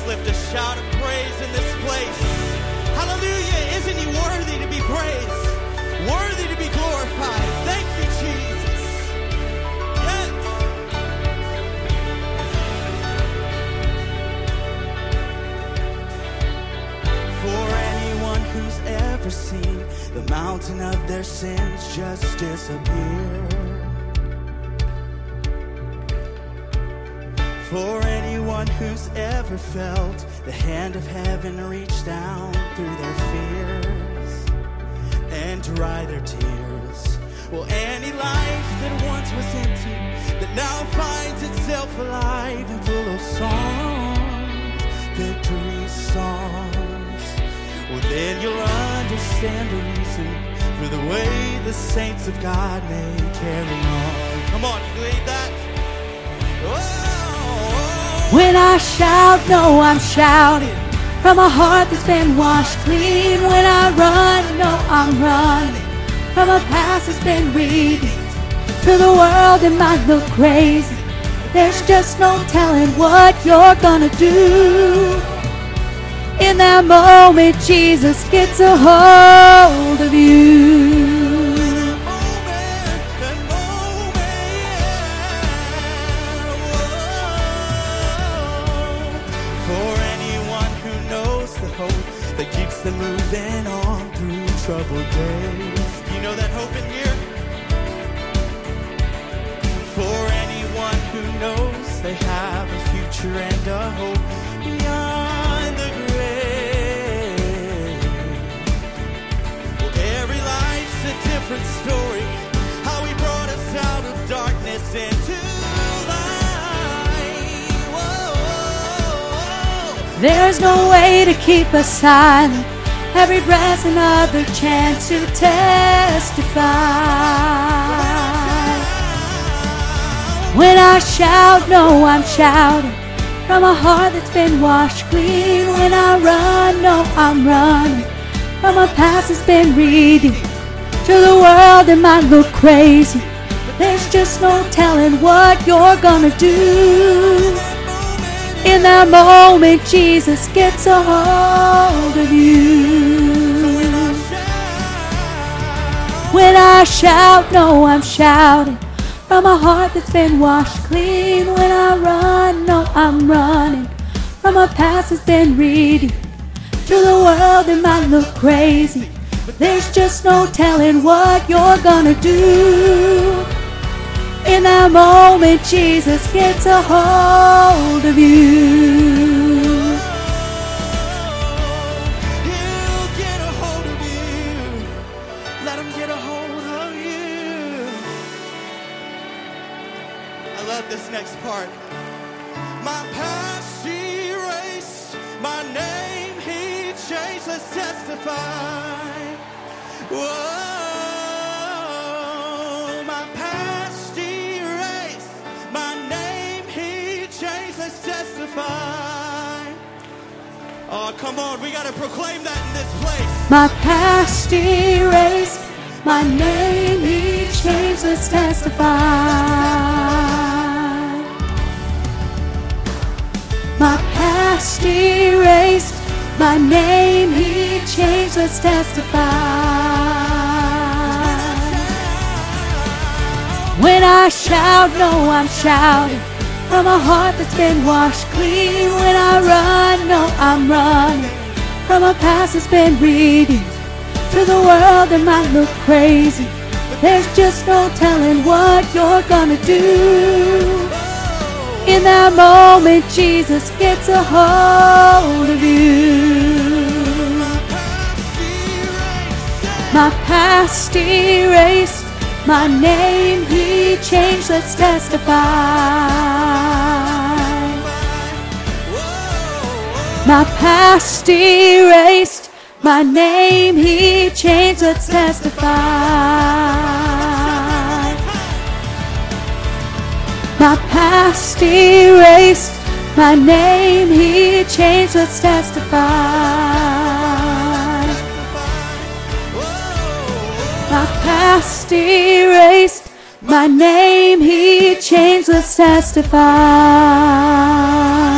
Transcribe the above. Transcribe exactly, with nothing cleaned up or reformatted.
lift a shout of praise in this place. Hallelujah. Isn't he worthy to be praised? Worthy to be glorified. Thank you, Jesus. Yes. For anyone who's ever seen the mountain of their sins just disappear. For anyone who's ever felt the hand of heaven reach down through their fears and dry their tears. Well, any life that once was empty, that now finds itself alive and full of songs, victory songs. Well, then you'll understand the reason for the way the saints of God may carry on. Come on, you believe that? Whoa! When I shout, no, I'm shouting from a heart that's been washed clean. When I run, no, I'm running from a past that's been redeemed. To the world it might look crazy, there's just no telling what you're gonna do. In that moment, Jesus gets a hold of you. Them moving on through troubled days. You know that hope in here? For anyone who knows they have a future and a hope beyond the grave. Well, every life's a different story, how he brought us out of darkness into light. Whoa. There's no way to keep us silent. Every breath's another chance to testify. When I shout, no, I'm shouting from a heart that's been washed clean. When I run, no, I'm running from a past that's been redeemed. To the world it might look crazy, but there's just no telling what you're gonna do. In that moment, Jesus gets a hold of you. When I shout, no, I'm shouting from a heart that's been washed clean. When I run, no, I'm running from a past that's been redeemed. To the world it might look crazy, but there's just no telling what you're gonna do. In that moment, Jesus gets a hold of you. He'll get a hold of you. Let him get a hold of you. I love this next part. My past he erased, my name he changed. Let's testify. Whoa. Oh, come on, we gotta proclaim that in this place. My past erased, my name he changed. Let's testify. My past erased, my name he changed. Let's testify. When I shout, no, I'm shouting from a heart that's been washed clean. When I run, no, I'm running from a past that's been redeemed. To the world it might look crazy, but there's just no telling what you're gonna do. In that moment, Jesus gets a hold of you. My past erased, my name he changed. Let's testify. My past erased, my name he changed. Let's testify. My past erased, my name he changed. Let's testify. My past erased, my name he changed. Let's testify.